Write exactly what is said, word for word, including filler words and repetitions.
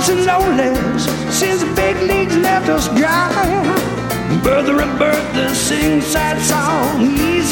so lonely since the big leagues left us dry. Birther and birther sing sad song, he's